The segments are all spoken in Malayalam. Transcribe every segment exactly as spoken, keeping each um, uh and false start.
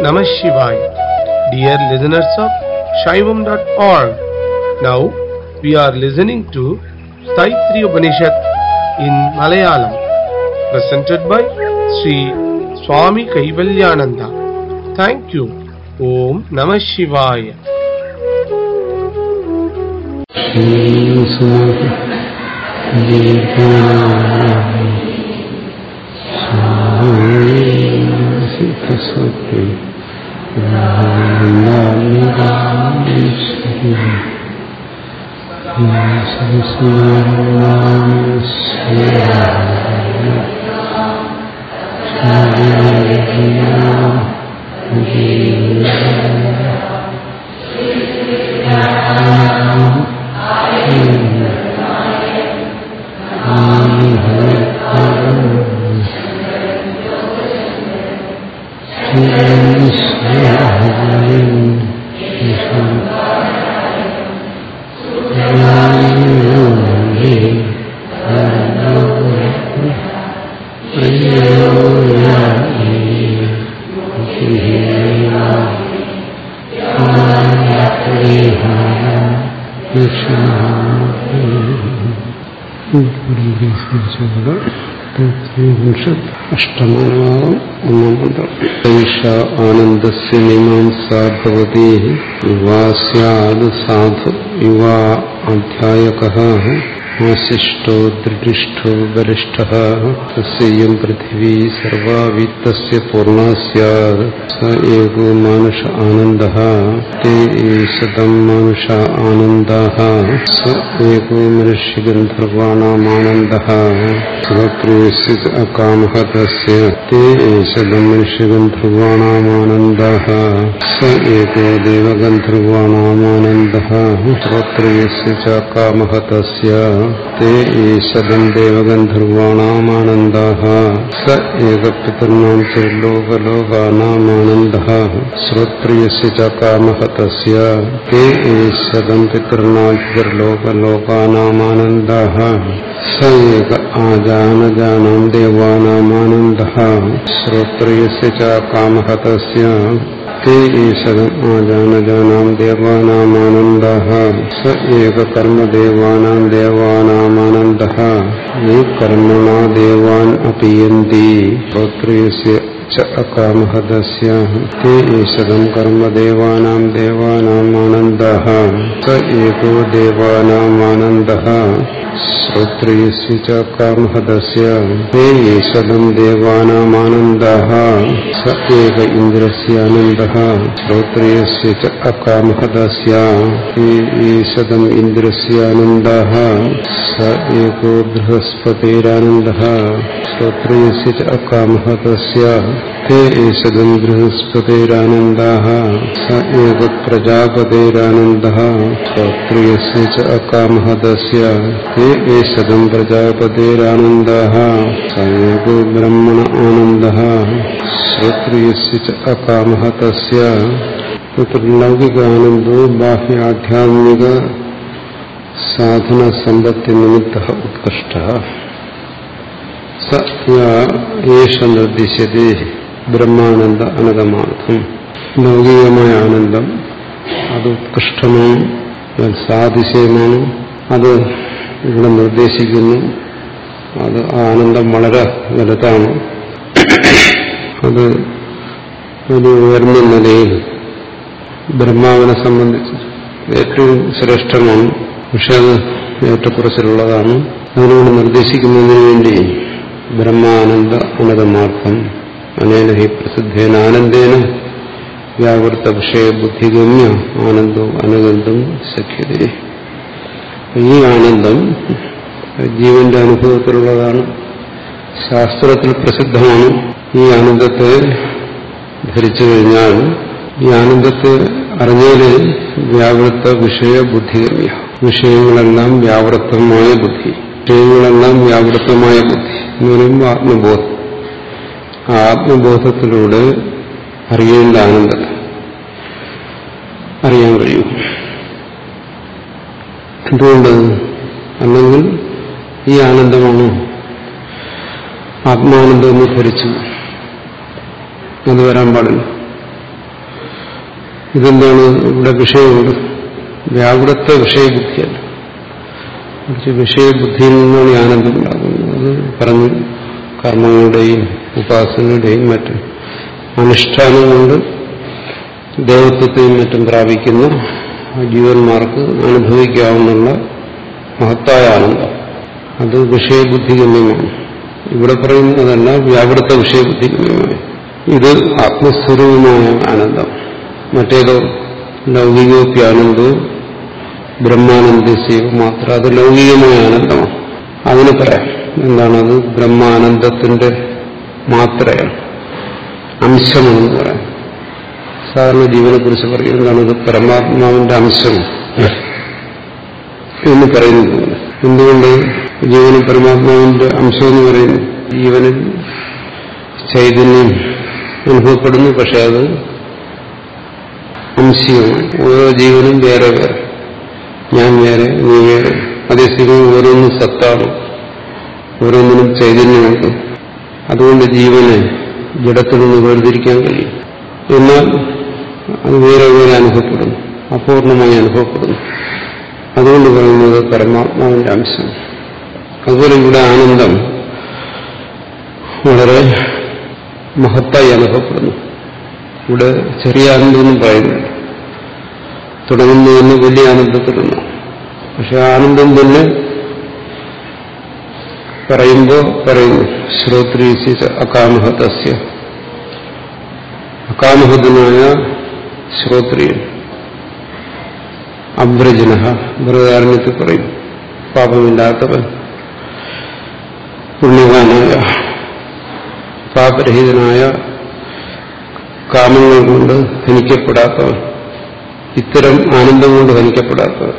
Namah Shivaya. Dear listeners of Shaivam dot org, now we are listening to Taittiriya Upanishad in Malayalam, presented by Sri Swami Kaivalyananda. Thank you. Om Namah Shivaya. ആനന്ദസ്യ Mimamsa ഭവതി യുവാസ്യാദ് സാധു യുവാ അധ്യായകഃ ആശിഷ്ടോ ദൃഢിഷ്ഠോ ബലിഷ്ഠഃ തസ്യം പൃഥിവീ സർവാ വിത്തസ്യ പൂർണ്ണാ സ്യാത് സ ഏകോ മാനുഷ ആനന്ദഃ തേ ശതം മാനുഷ ആനന്ദഃ സ ഏകോ മനുഷ്യഗന്ധർവാണാം ആനന്ദഃ സ്വപ്രേസ്യ അകാമഃ തസ്യ തേ ശതം മനുഷ്യഗന്ധർവാണാം ആനന്ദഃ സ ഏകോ ദേവഗന്ധർവാണാം ആനന്ദഃ സ്വപ്രേസ്യ ച കാമഃ തസ്യ തേ ശതം ദേവഗന്ധർവാണാം ആനന്ദഃ സ ഏകപിതॄണാം ത്രിലോകലോകാനാം ആനന്ദഃ ശ്രോത്രിയസ്യ ച കാമഃ തസ്യ തേ ശതം പിതॄണാം ത്രിലോകലോകാനാം ആനന്ദഃ സ ഏക ആജാനജാനാം ദേവാനാം ആനന്ദഃ ശ്രോത്രിയസ്യ ച കാമഃ തസ്യ തേ ശതം ആജാനജാനാം ദേവാനാം ആനന്ദഃ സ ഏക കർമ്മദേവാനാം ദേവാനാം ആനന്ദഃ യേ കർമ്മണാ ദേവാൻ അപീയന്തി ശ്രോത്രിയസ്യ ച അകാമഃ തസ്യ തേ ശതം കർമ്മദേവാനാം ദേവാനാം ആനന്ദഃ സ ഏകോ ദേവാനാം ആനന്ദഃ ശ്രോത്രിയസ്യ ച കാമഃ തസ്യ തേ ശതം ദേവാനാം ആനന്ദഃ സ ഏക ഇന്ദ്രസ്യ ആനന്ദഃ ശ്രോത്രിയസ്യ ച അകാമഃ തസ്യ തേ ശതം ഇന്ദ്രസ്യ ആനന്ദഃ സ ഏകോ ബൃഹസ്പതിരാനന്ദഃ ശ്രോത്രിയസ്യ ച അകാമഃ തസ്യ തേ ശതം ബൃഹസ്പതിരാനന്ദഃ സ ഏക പ്രജാപതിരാനന്ദഃ ശ്രോത്രിയസ്യ ച അകാമഃ തസ്യ തേ ശതം പ്രജാപതിരാനന്ദഃ സ ഏകോ ബ്രഹ്മണ ആനന്ദഃ ശ്രോത്രിയസ്യ ച അകാമഃ തസ്യ ലൗകികാനന്ദോ ബാഹ്യാധ്യാത്മിക സാധന സമ്പത്തി നിമിത്തഃ ഉത്കൃഷ്ടഃ സ യേഷ നിർദ്ദിശ്യതേ ബ്രഹ്മാനന്ദ അനന്തമാർത്ഥം. ലൗകികമായ ആനന്ദം അത് ഉത്കൃഷ്ടമാണ്, സാതിശയമാണ്, അത് ഇവിടെ നിർദ്ദേശിക്കുന്നു. അത് ആനന്ദം വളരെ വലുതാണ്, അത് ഒരു ഉയർന്ന നിലയിൽ ബ്രഹ്മാവിനെ സംബന്ധിച്ച് ഏറ്റവും ശ്രേഷ്ഠമാണ്. പക്ഷെ അത് ഏറ്റക്കുറച്ചിലുള്ളതാണ്. അതിനോട് നിർദ്ദേശിക്കുന്നതിന് വേണ്ടി ബ്രഹ്മാനന്ദ അനന്തമാർത്ഥം അനേന ഹി പ്രസിദ്ധേന ആനന്ദേന വ്യാവൃത്ത വിഷയ ബുദ്ധിഗമ്യ ആനന്ദോ അനുഗന്ധം സഖ്യതേ. ഈ ആനന്ദം ജീവന്റെ അനുഭവത്തിലുള്ളതാണ്, ശാസ്ത്രത്തിൽ പ്രസിദ്ധമാണ്. ഈ ആനന്ദത്തെ ധരിച്ചു കഴിഞ്ഞാൽ, ഈ ആനന്ദത്തെ അറിഞ്ഞാൽ വ്യാവൃത്ത വിഷയ ബുദ്ധിഗമ്യ, വിഷയങ്ങളെല്ലാം വ്യാവൃത്തമായ ബുദ്ധി, വിഷയങ്ങളെല്ലാം വ്യാവൃത്തമായ ബുദ്ധി എന്ന് പറയുമ്പോൾ ആത്മബോധം. ആ ആത്മബോധത്തിലൂടെ അറിയേണ്ട ആനന്ദത്തെ അറിയാൻ കഴിയും. എന്തുകൊണ്ട്? അല്ലെങ്കിൽ ഈ ആനന്ദമാണ് ആത്മാനന്ദം എന്ന് ധരിച്ചു, അത് വരാൻ പാടില്ല. ഇതെന്താണ് ഇവിടെ വിഷയമുണ്ട്. വ്യാകുലത്തെ വിഷയബുദ്ധിയല്ല, മറിച്ച് വിഷയബുദ്ധിയിൽ നിന്നാണ് ഈ ആനന്ദം ഉണ്ടാകുന്നത്. അത് പറഞ്ഞു കർമ്മങ്ങളുടെയും ഉപാസനയുടെയും മറ്റും അനുഷ്ഠാനം കൊണ്ട് ദേവത്വത്തെയും മറ്റും പ്രാപിക്കുന്ന ജീവന്മാർക്ക് അനുഭവിക്കാവുന്ന മഹത്തായ ആനന്ദം, അത് വിഷയബുദ്ധിഗമ്യമാണ്. ഇവിടെ പറയുന്നതല്ല, വ്യാപൃത്ത വിഷയബുദ്ധിഗമ്യമാണ്. ഇത് ആത്മസ്വരൂപമായ ആനന്ദം. മറ്റേതോ ലൗകികോപ്യാനന്ദോ ബ്രഹ്മാനന്ദസ്യോ മാത്രം, അത് ലൗകികമായ ആനന്ദമാണ്. അതിന് പറയാം എന്താണത്? ബ്രഹ്മാനന്ദത്തിന്റെ മാത്രയാണ്, അംശമെന്ന് പറയാം. സാധാരണ ജീവനെ കുറിച്ച് പറയും എന്താണത്? പരമാത്മാവിന്റെ അംശം എന്ന് പറയുന്നത്. എന്തുകൊണ്ട് ജീവനും പരമാത്മാവിന്റെ അംശം എന്ന് പറയുന്നു? ജീവനിൽ ചൈതന്യം അനുഭവപ്പെടുന്നു, പക്ഷെ അത് അംശീയമാണ്. ഓരോ ജീവനും വേറെ വേറെ, ഞാൻ വേറെ നീ വേറെ. അതേസമയം ഓരോന്നും സത്താണ്, ഓരോന്നിനും ചൈതന്യമുണ്ട്. അതുകൊണ്ട് ജീവനെ ജഡത്തിൽ നിന്ന് വേർതിരിക്കാൻ കഴിയും. എന്നാൽ അത് വേറെ വേറെ അനുഭവപ്പെടുന്നു, അപൂർണമായി അനുഭവപ്പെടുന്നു. അതുകൊണ്ട് പറയുന്നത് പരമാത്മാവിന്റെ അംശം. അതുപോലെ ഇവിടെ ആനന്ദം വളരെ മഹത്തായി അനുഭവപ്പെടുന്നു. ഇവിടെ ചെറിയ ആനന്ദമൊന്നും പറയുന്നില്ല, തുടങ്ങുന്നതിന് വലിയ ആനന്ദത്തിലുണ്ട്. പക്ഷെ ആനന്ദം തന്നെ പറയുമ്പോൾ പറയുന്നു ശ്രോത്രീസി അകാമഹതസ്യ, അകാമഹതനായ ശ്രോത്രിയൻ, അബ്രജന ബൃഹദാരണ്യത്തിൽ പറയും, പാപമില്ലാത്തവൻ, പുണ്യവാനായ, പാപരഹിതനായ, കാമങ്ങൾ കൊണ്ട് ഹനിക്കപ്പെടാത്തവൻ, ഇത്തരം ആനന്ദം കൊണ്ട് ഹനിക്കപ്പെടാത്തവൻ.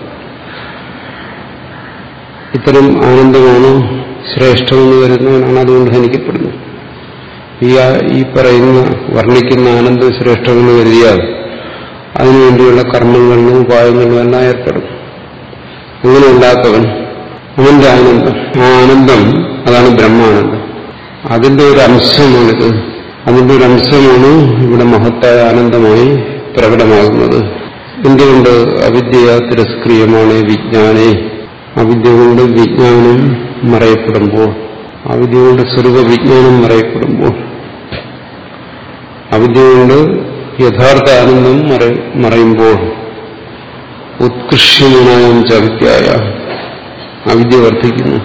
ഇത്തരം ആനന്ദമാണ് ശ്രേഷ്ഠമെന്ന് വരുന്നവനാണ് അതുകൊണ്ട് ഹനിക്കപ്പെടുന്നു. ഈ ഈ പറയുന്ന വർണ്ണിക്കുന്ന ആനന്ദം ശ്രേഷ്ഠമെന്ന് കരുതിയാൽ അതിനുവേണ്ടിയുള്ള കർമ്മങ്ങളിലും ഉപായങ്ങളിലും എല്ലാം ഏർപ്പെടും. അങ്ങനെ ഉണ്ടാത്തവൻ, അവന്റെ ആനന്ദം, ആ ആനന്ദം അതാണ് ബ്രഹ്മാനന്ദം. അതിന്റെ ഒരു അംശമാണിത്. അതിന്റെ ഒരു അംശമാണ് ഇവിടെ മഹത്തായ ആനന്ദമായി പ്രകടമാകുന്നത്. എന്തുകൊണ്ട്? അവിദ്യ തിരസ്ക്രിയമാണ് വിജ്ഞാനെ. അവിദ്യ കൊണ്ട് വിജ്ഞാനം മറയപ്പെടുമ്പോൾ, അവിദ്യ കൊണ്ട് സ്വരൂപ വിജ്ഞാനം മറയപ്പെടുമ്പോൾ, അവിദ്യ കൊണ്ട് യഥാർത്ഥ ആനന്ദം മറയുമ്പോൾ, ഉത്കൃഷ്യമായ അവിദ്യയായ അവിദ്യ വർദ്ധിക്കുന്നു.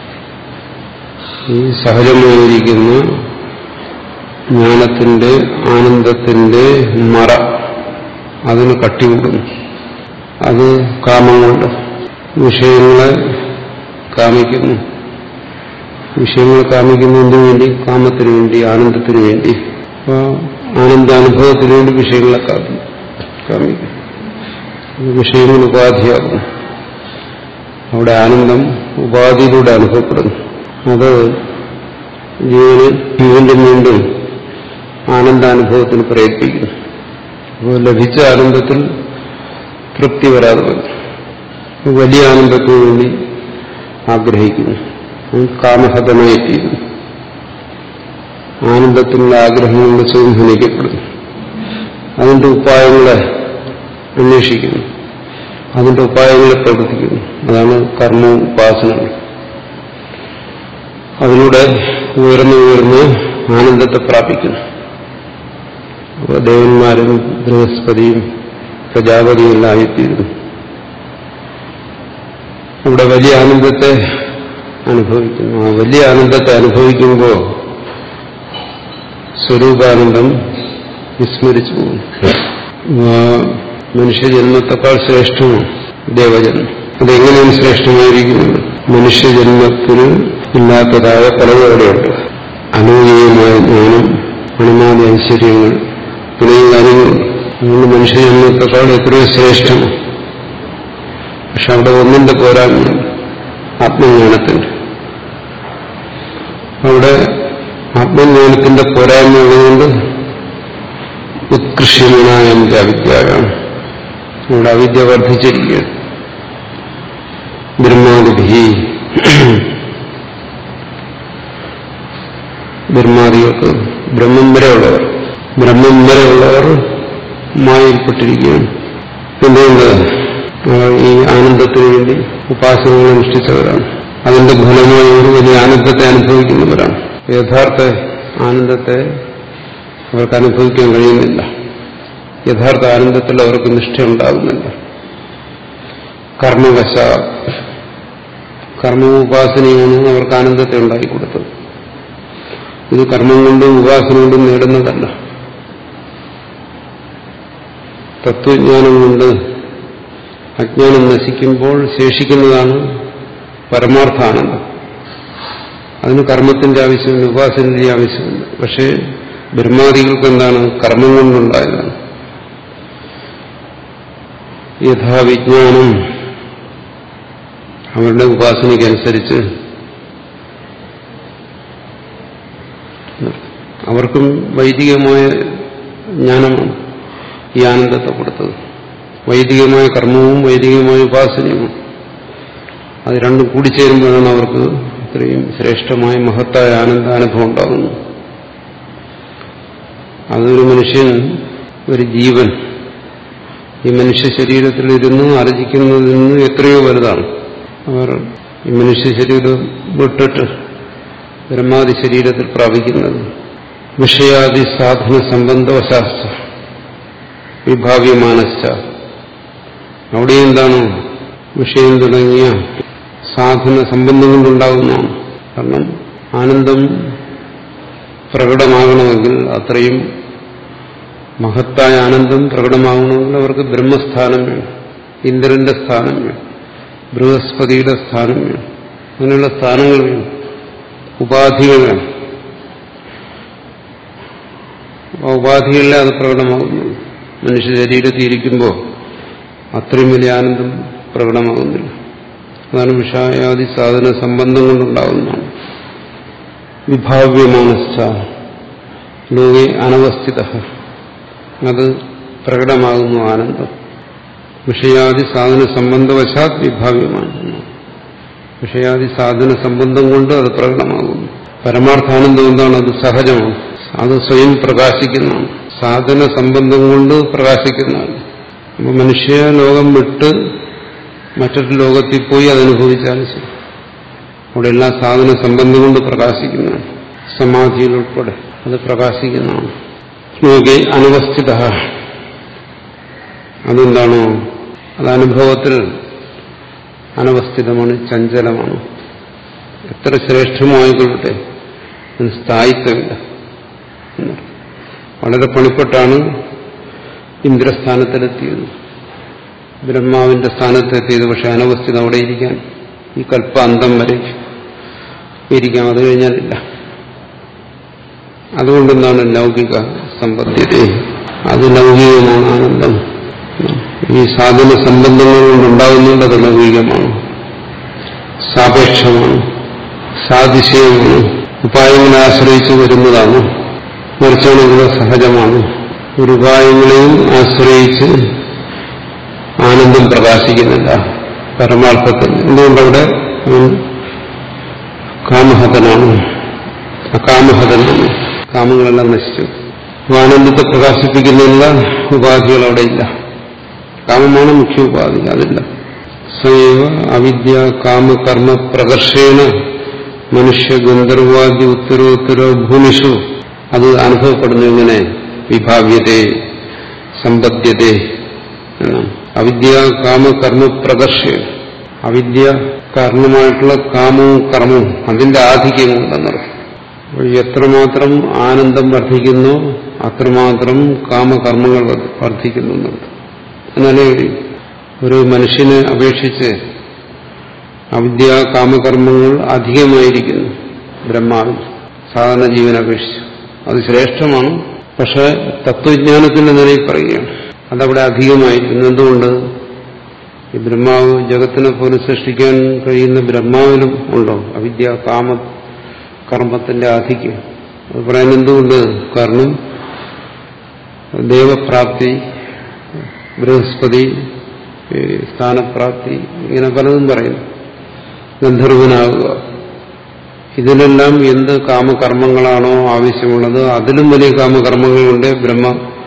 ഈ സഹജമായിരിക്കുന്ന ജ്ഞാനത്തിന്റെ ആനന്ദത്തിന്റെ മറ അതിന് കട്ടികൂടുന്നു. അത് കാമം കൊണ്ട് വിഷയങ്ങളെ കാമിക്കുന്നു. വിഷയങ്ങളെ കാമിക്കുന്നതിന് വേണ്ടി, കാമത്തിനു വേണ്ടി, ആനന്ദത്തിനു വേണ്ടി, ആനന്ദാനുഭവത്തിനു വേണ്ടി വിഷയങ്ങളെ കാമിക്കും. വിഷയങ്ങൾ ഉപാധിയാകുന്നു. അവിടെ ആനന്ദം ഉപാധിയിലൂടെ അനുഭവപ്പെടുന്നു. അത് ജീവന് വീണ്ടും വീണ്ടും ആനന്ദാനുഭവത്തിന് പ്രയത്നിക്കുന്നു. അപ്പോൾ ലഭിച്ച ആനന്ദത്തിൽ തൃപ്തി വരാതെ വന്നു. വലിയ ആനന്ദത്തിന് വേണ്ടി ആഗ്രഹിക്കുന്നു. കാമഹതമായിത്തീരുന്നു. ആനന്ദത്തിനുള്ള ആഗ്രഹം കൊണ്ട് സ്വയം ഹനിക്കപ്പെടുന്നു. അതിന്റെ ഉപായങ്ങളെ അന്വേഷിക്കുന്നു, അതിന്റെ ഉപായങ്ങളെ പ്രവർത്തിക്കുന്നു. അതാണ് കർമ്മ ഉപാസനകൾ. അതിലൂടെ ഉയർന്നു ഉയർന്ന് ആനന്ദത്തെ പ്രാപിക്കുന്നു. അപ്പോൾ ദേവന്മാരും ബൃഹസ്പതിയും പ്രജാപതിയും എല്ലാം ആയിത്തീരുന്നു. അവിടെ വലിയ ആനന്ദത്തെ അനുഭവിക്കുന്നു. ആ വലിയ ആനന്ദത്തെ അനുഭവിക്കുമ്പോൾ സ്വരൂപാനന്ദം വിസ്മരിച്ചു പോകും. മനുഷ്യജന്മത്തെക്കാൾ ശ്രേഷ്ഠമാണ് ദേവജന്മം. അതെങ്ങനെയാണ് ശ്രേഷ്ഠമായിരിക്കുന്നത്? മനുഷ്യജന്മത്തിന് ഇല്ലാത്തതായ പലതും അവിടെയുണ്ട്. അനൂഹ്യമായ ജ്ഞാനം, അണിമാതി ഐശ്വര്യങ്ങൾ തുടങ്ങിയ കാര്യങ്ങളുണ്ട്. അതുകൊണ്ട് മനുഷ്യജന്മത്തെക്കാൾ എത്രയോ ശ്രേഷ്ഠമാണ്. പക്ഷെ അവിടെ ഒന്നിന്റെ പോരായ്മ ആത്മജ്ഞാനത്തിന്റെ. അവിടെ ആത്മജ്ഞാനത്തിന്റെ പോരായ്മ ഉള്ളതുകൊണ്ട് ഉത്കൃഷ്യമായ അവിദ്യയാണ്. ഇവിടെ അവിദ്യ വർദ്ധിച്ചിരിക്കുകയാണ്. ബ്രഹ്മാദിഭി, ബ്രഹ്മാദികൾക്ക് ബ്രഹ്മം വരെയുള്ളവർ ബ്രഹ്മം വരെയുള്ളവർ മായയിൽപ്പെട്ടിരിക്കുകയാണ്. എന്തുകൊണ്ട്? അവർ ഈ ആനന്ദത്തിന് വേണ്ടി ഉപാസനകൾ അനുഷ്ഠിച്ചവരാണ്. അതിന്റെ ഫലമായി ഒരു വലിയ ആനന്ദത്തെ അനുഭവിക്കുന്നവരാണ്. യഥാർത്ഥ ആനന്ദത്തെ അവർക്ക് അനുഭവിക്കാൻ കഴിയുന്നില്ല. യഥാർത്ഥ ആനന്ദത്തിൽ അവർക്ക് നിഷ്ഠയുണ്ടാകുന്നില്ല. കർമ്മവശ കർമ്മോപാസനയാണ് അവർക്ക് ആനന്ദത്തെ ഉണ്ടാക്കിക്കൊടുത്തത്. ഇത് കർമ്മം കൊണ്ടും ഉപാസന കൊണ്ടും നേടുന്നതല്ല. തത്വജ്ഞാനം കൊണ്ട് അജ്ഞാനം നശിക്കുമ്പോൾ ശേഷിക്കുന്നതാണ് പരമാർത്ഥ ആനന്ദം. അതിന് കർമ്മത്തിന്റെ ആവശ്യമില്ല, ഉപാസനയുടെ ആവശ്യമില്ല. പക്ഷേ ബ്രഹ്മാദികൾക്ക് എന്താണ്? കർമ്മം കൊണ്ടുണ്ടായതാണ്. യഥാവിജ്ഞാനം അവരുടെ ഉപാസനയ്ക്കനുസരിച്ച് അവർക്കും വൈദികമായ ജ്ഞാനമാണ് ഈ ആനന്ദത്തെ കൊടുത്തത്. വൈദികമായ കർമ്മവും വൈദികമായ ഉപാസനയുമാണ്. അത് രണ്ടും കൂടിച്ചേരുമ്പോഴാണ് അവർക്ക് ഇത്രയും ശ്രേഷ്ഠമായ മഹത്തായ ആനന്ദാനുഭവം ഉണ്ടാകുന്നത്. അതൊരു മനുഷ്യൻ, ഒരു ജീവൻ ഈ മനുഷ്യ ശരീരത്തിൽ ഇരുന്ന് ആർജിക്കുന്നതിൽ നിന്ന് എത്രയോ വലുതാണ്. അവർ ഈ മനുഷ്യ ശരീരം വിട്ടിട്ട് ബ്രഹ്മാദി ശരീരത്തിൽ പ്രാപിക്കുന്നത് വിഷയാദി സാധന സംബന്ധവശാസ്ത്ര വിഭാവ്യമാനശ്ച. അവിടെ എന്താണ്? വിഷയം തുടങ്ങിയ സാധന സംബന്ധം കൊണ്ടുണ്ടാകുന്നതാണ്. കാരണം ആനന്ദം പ്രകടമാകണമെങ്കിൽ, അത്രയും മഹത്തായ ആനന്ദം പ്രകടമാകണമെങ്കിൽ അവർക്ക് ബ്രഹ്മസ്ഥാനം വേണം, ഇന്ദ്രന്റെ സ്ഥാനം വേണം, ബൃഹസ്പതിയുടെ സ്ഥാനം വേണം, അങ്ങനെയുള്ള സ്ഥാനങ്ങൾ വേണം, ഉപാധികൾ വേണം. ആ ഉപാധികളിലെ അത് പ്രകടമാകുന്നു. മനുഷ്യ ശരീരത്തിൽ ഇരിക്കുമ്പോൾ അത്രയും വലിയ ആനന്ദം പ്രകടമാകുന്നില്ല. അതാണ് വിഷയാദി സാധന സംബന്ധം കൊണ്ടുണ്ടാകുന്നതാണ്. വിഭാവ്യമാനശ്ച ലോകെ അനവസ്ഥിത. അത് പ്രകടമാകുന്നു ആനന്ദം. വിഷയാദി സാധന സംബന്ധവശാത് വിഭാവ്യമാണ്. വിഷയാദി സാധന സംബന്ധം കൊണ്ട് അത് പ്രകടമാകുന്നു. പരമാർത്ഥാനന്ദം എന്താണ്? അത് സഹജമാണ്, അത് സ്വയം പ്രകാശിക്കുന്നതാണ്. സാധന സംബന്ധം കൊണ്ട് പ്രകാശിക്കുന്നതാണ്. അപ്പൊ മനുഷ്യ ലോകം വിട്ട് മറ്റൊരു ലോകത്തിൽ പോയി അതനുഭവിച്ചാലും ശരി, അവിടെ എല്ലാ സാധന സംബന്ധം കൊണ്ട് പ്രകാശിക്കുന്നതാണ്. സമാധിയിലുൾപ്പെടെ അത് പ്രകാശിക്കുന്നതാണ്. ലോകെ അനവസ്ഥിത. അതെന്താണോ? അത് അനുഭവത്തിൽ അനവസ്ഥിതമാണ്, ചഞ്ചലമാണ്. എത്ര ശ്രേഷ്ഠമായിക്കൊള്ളട്ടെ, അതിന് സ്ഥായിത്വമില്ല. വളരെ പണിപ്പെട്ടാണ് ഇന്ദ്രസ്ഥാനത്തിലെത്തിയത്, ബ്രഹ്മാവിന്റെ സ്ഥാനത്തെത്തിയത്. പക്ഷെ അനവസ്ഥിതം അവിടെ ഇരിക്കാൻ ഈ കൽപ്പാന്തം വരെ ഇരിക്കാം, അത് കഴിഞ്ഞാലില്ല. അതുകൊണ്ടെന്താണ് ലൗകിക സമ്പദ്ധ്യത. അത് ലൗകികമാണ് ആനന്ദം. ഈ സാധന സംബന്ധങ്ങൾ കൊണ്ടുണ്ടാകുന്നുണ്ട്, അത് ലൗകികമാണ്, സാപേക്ഷമാണ്, സാതിശയമാണ്, ഉപായങ്ങളെ ആശ്രയിച്ചു വരുന്നതാണ്. മറിച്ചാണെങ്കിൽ സഹജമാണ്. ഒരു ഉപായങ്ങളെയും ആശ്രയിച്ച് ആനന്ദം പ്രകാശിക്കുന്നില്ല പരമാർത്ഥത്തിൽ. എന്തുകൊണ്ടവിടെ കാമഹതനാണ്, അകാമഹതനാണ്. കാമങ്ങളെല്ലാം നശിച്ചു. ആനന്ദത്തെ പ്രകാശിപ്പിക്കുന്നില്ല ഉപാധികൾ അവിടെ ഇല്ല. കാമമാണ് മുഖ്യ ഉപാധി, അതില്ല. സ്വയവ അവിദ്യ കാമകർമ്മ പ്രകർഷേണ മനുഷ്യ ഗന്ധർവാദി ഉത്തരോത്തര ഭൂമിഷു. അത് അനുഭവപ്പെടുന്നു. ഇങ്ങനെ വിഭാവ്യതേ സമ്പദ്ധ്യതേ എന്നാണ്. അവിദ്യ കാമകർമ്മ പ്രകർഷേണ. അവിദ്യ കാരണമായിട്ടുള്ള കാമവും കർമ്മവും അതിന്റെ ആധിക്യം കൊണ്ടെന്നർത്ഥം. എത്രമാത്രം ആനന്ദം വർദ്ധിക്കുന്നു അത്രമാത്രം കാമകർമ്മങ്ങൾ വർദ്ധിക്കുന്നു എന്നർത്ഥം. എന്നാലേ ഒരു മനുഷ്യനെ അപേക്ഷിച്ച് അവിദ്യ കാമകർമ്മങ്ങൾ അധികമായിരിക്കുന്നു ബ്രഹ്മാവിൽ, സാധാരണ ജീവനെ അപേക്ഷിച്ച്. അത് ശ്രേഷ്ഠമാണ്. പക്ഷെ തത്വജ്ഞാനത്തിന്റെ നിലയിൽ പറയുകയാണ് അതവിടെ അധികമായിരിക്കുന്നു. എന്തുകൊണ്ട്? ഈ ബ്രഹ്മാവ് ജഗത്തിനെ പോലും സൃഷ്ടിക്കാൻ കഴിയുന്ന ബ്രഹ്മാവിനും ഉണ്ടോ അവിദ്യ കാമ കർമ്മത്തിന്റെ ആധിക്യം? അത് പറയാൻ എന്തുകൊണ്ട്? കാരണം ദേവപ്രാപ്തി, ബൃഹസ്പതി സ്ഥാനപ്രാപ്തി, ഇങ്ങനെ പലതും പറയുന്നു. ഗന്ധർവനാകുക, ഇതിലെല്ലാം എന്ത് കാമകർമ്മങ്ങളാണോ ആവശ്യമുള്ളത് അതിലും വലിയ കാമകർമ്മങ്ങൾ കൊണ്ട് ബ്രഹ്മ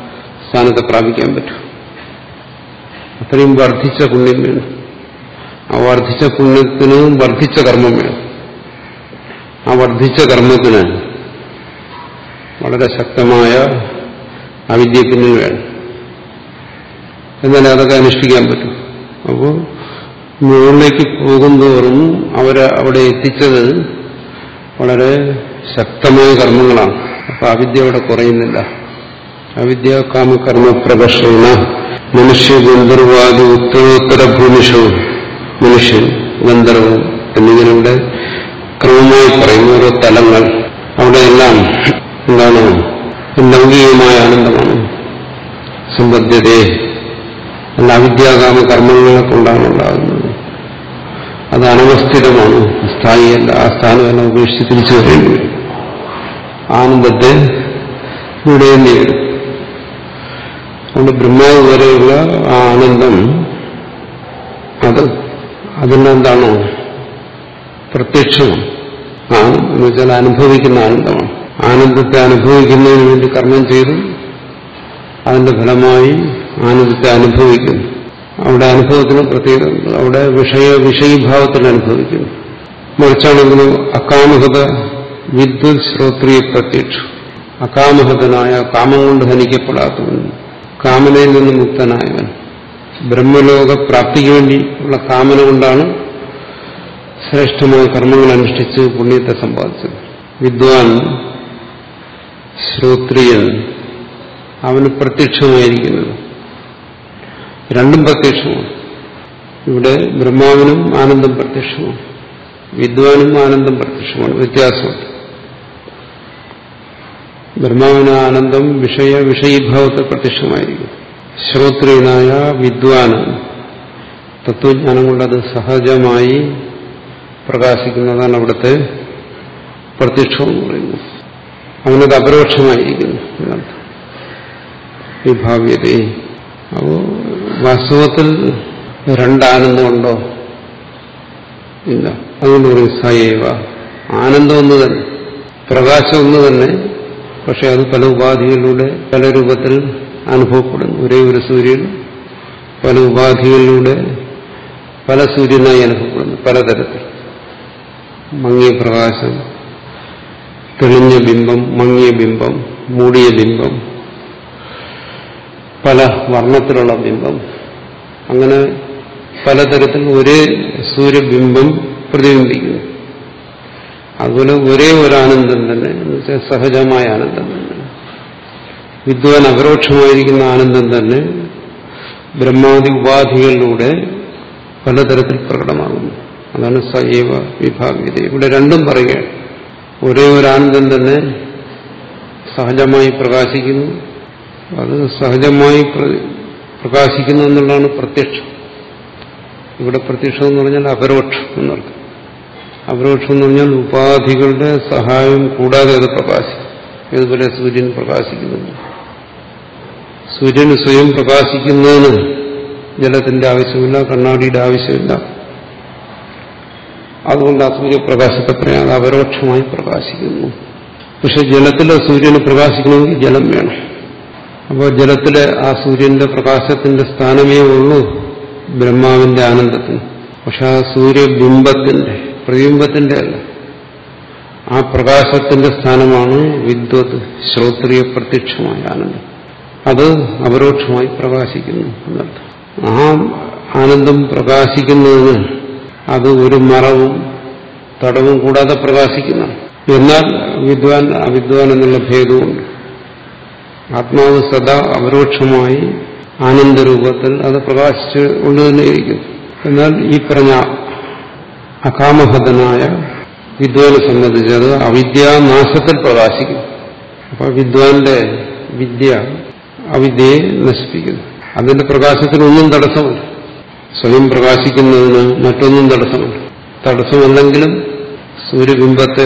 സ്ഥാനത്തെ പ്രാപിക്കാൻ പറ്റും. അത്രയും വർദ്ധിച്ച പുണ്യം വേണം. ആ വർദ്ധിച്ച പുണ്യത്തിന് വർദ്ധിച്ച കർമ്മം വേണം. ആ വർദ്ധിച്ച കർമ്മത്തിന് വളരെ ശക്തമായ അവിദ്യ പിന്നിൽ വേണം. എന്നാലേ അതൊക്കെ അനുഷ്ഠിക്കാൻ പറ്റും. അപ്പോൾ മുകളിലേക്ക് പോകുന്തോറും അവരെ അവിടെ എത്തിച്ചത് വളരെ ശക്തമായ കർമ്മങ്ങളാണ്. അപ്പൊ അവിദ്യ അവിടെ കുറയുന്നില്ല. അവിദ്യ കാമകർമ്മ പ്രകർഷണ മനുഷ്യ ഗന്ധർവാദി ഉത്തരോത്തര ഭൂമിഷവും മനുഷ്യൻ ഗന്ധർവം എന്നിങ്ങനെ ഇവിടെ ക്രമമായി പറയുന്ന ഓരോ തലങ്ങൾ അവിടെയെല്ലാം എന്താണ് ലൗകികമായ ആനന്ദമാണ്. സമ്പദ്ധ്യതയെ അല്ല അവിദ്യാകാമ കർമ്മങ്ങളെ കൊണ്ടാണ് ഉണ്ടാകുന്നത്. അത് അനവസ്ഥിതമാണ്, സ്ഥായിയല്ല. ആ സ്ഥാനമെല്ലാം ഉപേക്ഷിച്ച് തിരിച്ചു വരേണ്ടി വരും. ആനന്ദത്തെ ഇവിടെ നേടും. അതുകൊണ്ട് ബ്രഹ്മാവ് വരെയുള്ള ആ ആനന്ദം അത് അതിനെന്താണോ പ്രത്യക്ഷമാണ്. ആണ് എന്ന് വെച്ചാൽ അനുഭവിക്കുന്ന ആനന്ദമാണ്. ആനന്ദത്തെ അനുഭവിക്കുന്നതിന് വേണ്ടി കർമ്മം ചെയ്തു അതിന്റെ ഫലമായി ആനന്ദത്തെ അനുഭവിക്കുന്നു. അവിടെ അനുഭവത്തിന് പ്രത്യേകത, അവിടെ വിഷയ വിഷയീഭാവത്തിൽ അനുഭവിക്കുന്നു. മറിച്ചാണെങ്കിലും അകാമഹത വിദ്വത് ശ്രോത്രിയ പ്രത്യക്ഷം, അകാമഹതനായ കാമം കൊണ്ട് ഹനിക്കപ്പെടാത്തവൻ, കാമനയിൽ നിന്ന് മുക്തനായവൻ, ബ്രഹ്മലോക പ്രാപ്തിക്ക് വേണ്ടി ഉള്ള കാമന കൊണ്ടാണ് ശ്രേഷ്ഠമായ കർമ്മങ്ങൾ അനുഷ്ഠിച്ച് പുണ്യത്തെ സമ്പാദിച്ചത്. വിദ്വാൻ ശ്രോത്രിയൻ അവന് പ്രത്യക്ഷമായിരിക്കുന്നത് രണ്ടും പ്രത്യക്ഷമാണ്. ഇവിടെ ബ്രഹ്മാവിനും ആനന്ദം പ്രത്യക്ഷമാണ്, വിദ്വാനും ആനന്ദം പ്രത്യക്ഷമാണ്. വ്യത്യാസമുണ്ട്. ബ്രഹ്മാവിന് ആനന്ദം വിഷയ വിഷയീഭാവത്തിൽ പ്രത്യക്ഷമായിരിക്കും. ശ്രോത്രിയനായ വിദ്വാന് തത്വജ്ഞാനം കൊണ്ടത് സഹജമായി പ്രകാശിക്കുന്നതാണ് അവിടുത്തെ പ്രത്യക്ഷം എന്ന് പറയുന്നത്. അവനത് അപരോക്ഷമായിരിക്കുന്നു എന്നർത്ഥം. വിഭാവ്യത. അപ്പോ വാസ്തവത്തിൽ രണ്ടാനന്ദമുണ്ടോ? ഇല്ല. അതുകൊണ്ട് പറയും സയേവ. ആനന്ദം ഒന്ന് തന്നെ, പ്രകാശം ഒന്ന് തന്നെ. പക്ഷെ അത് പല ഉപാധികളിലൂടെ പല രൂപത്തിൽ അനുഭവപ്പെടുന്നു. ഒരേ ഒരു സൂര്യൻ പല ഉപാധികളിലൂടെ പല സൂര്യനായി അനുഭവപ്പെടുന്നു, പലതരത്തിൽ. മങ്ങിയ പ്രകാശം, തെളിഞ്ഞ ബിംബം, മങ്ങിയ ബിംബം, മൂടിയ ബിംബം, പല വർണ്ണത്തിലുള്ള ബിംബം, അങ്ങനെ പലതരത്തിൽ ഒരേ സൂര്യബിംബം പ്രതിബിംബിക്കുന്നു. അതുപോലെ ഒരേ ഒരു ആനന്ദം തന്നെ, എന്ന് വെച്ചാൽ സഹജമായ ആനന്ദം തന്നെ, വിദ്വാൻ അപരോക്ഷമായിരിക്കുന്ന ആനന്ദം തന്നെ ബ്രഹ്മാദി ഉപാധികളിലൂടെ പലതരത്തിൽ പ്രകടമാകുന്നു. അതാണ് സൈവ വിഭാവ്യത. ഇവിടെ രണ്ടും പറയുകയാണ്. ഒരേ ഒരു ആനന്ദം തന്നെ സഹജമായി പ്രകാശിക്കുന്നു. അത് സഹജമായി പ്രകാശിക്കുന്നു എന്നുള്ളതാണ് പ്രത്യക്ഷം. ഇവിടെ പ്രത്യക്ഷം എന്ന് പറഞ്ഞാൽ അപരോക്ഷം എന്നർത്ഥം. അപരോക്ഷം എന്ന് പറഞ്ഞാൽ ഉപാധികളുടെ സഹായം കൂടാതെ അത് പ്രകാശിക്കും. ഇതുപോലെ സൂര്യൻ പ്രകാശിക്കുന്നു. സൂര്യന് സ്വയം പ്രകാശിക്കുന്നതിന് ജലത്തിന്റെ ആവശ്യമില്ല, കണ്ണാടിയുടെ ആവശ്യമില്ല. അതുകൊണ്ട് ആ സൂര്യപ്രകാശത്തെ പറയാൻ അപരോക്ഷമായി പ്രകാശിക്കുന്നു. പക്ഷെ ജലത്തിലെ സൂര്യന് പ്രകാശിക്കണമെങ്കിൽ ജലം വേണം. അപ്പോൾ ജലത്തിലെ ആ സൂര്യന്റെ പ്രകാശത്തിന്റെ സ്ഥാനമേ ഉള്ളൂ ബ്രഹ്മാവിന്റെ ആനന്ദത്തിന്. പക്ഷെ ആ സൂര്യബിംബത്തിന്റെ, പ്രതിബിംബത്തിന്റെ അല്ല, ആ പ്രകാശത്തിന്റെ സ്ഥാനമാണ് വിദ്വത് ശ്രോത്രിയ പ്രത്യക്ഷമായ ആനന്ദം. അത് അപരോക്ഷമായി പ്രകാശിക്കുന്നു എന്നർത്ഥം. ആ ആനന്ദം പ്രകാശിക്കുന്നതിന് അത് ഒരു മറവും തടവും കൂടാതെ പ്രകാശിക്കുന്ന. എന്നാൽ വിദ്വാൻ അവിദ്വാൻ എന്നുള്ള ഭേദവുമുണ്ട്. ആത്മാവ് സദാ അപരോക്ഷമായി ആനന്ദരൂപത്തിൽ അത് പ്രകാശിച്ചു കൊണ്ട് തന്നെയിരിക്കുന്നു. എന്നാൽ ഈ പറഞ്ഞ അകാമഹതനായ വിദ്വാനെ സംബന്ധിച്ചത് അവിദ്യാനാശത്തിൽ പ്രകാശിക്കും. അപ്പൊ വിദ്വാന്റെ വിദ്യ അവിദ്യയെ നശിപ്പിക്കുന്നു. അതിന്റെ പ്രകാശത്തിനൊന്നും തടസ്സമല്ല. സ്വയം പ്രകാശിക്കുന്നതിന് മറ്റൊന്നും തടസ്സമല്ല. തടസ്സമല്ലെങ്കിലും സൂര്യബിംബത്തെ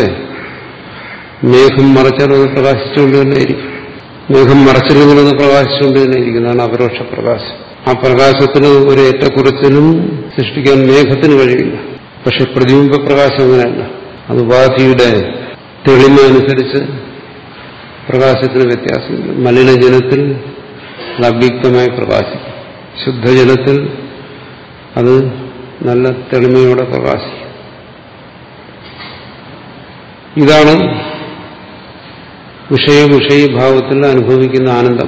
മേഘം മറച്ചാൽ അത് പ്രകാശിച്ചുകൊണ്ട് തന്നെ ഇരിക്കും. മേഘം മറച്ചില്ലെങ്കിലും അത് പ്രകാശിച്ചുകൊണ്ട് തന്നെ ഇരിക്കുന്നതാണ് അപരോക്ഷ പ്രകാശം. ആ പ്രകാശത്തിന് ഒരു ഏറ്റക്കുറച്ചിലും സൃഷ്ടിക്കാൻ മേഘത്തിന് കഴിയില്ല. പക്ഷെ പ്രതിബിംബ പ്രകാശം അങ്ങനെയല്ല. അത് ഉപാധിയുടെ തെളിമ അനുസരിച്ച് പ്രകാശത്തിന് വ്യത്യാസമില്ല. മലിനജലത്തിൽ അത് അവ്യക്തമായി പ്രകാശിക്കും. ശുദ്ധജലത്തിൽ അത് നല്ല തെളിമയോടെ പ്രകാശിക്കും. ഇതാണ് വിഷയ വിഷയീഭാവത്തിൽ അനുഭവിക്കുന്ന ആനന്ദം.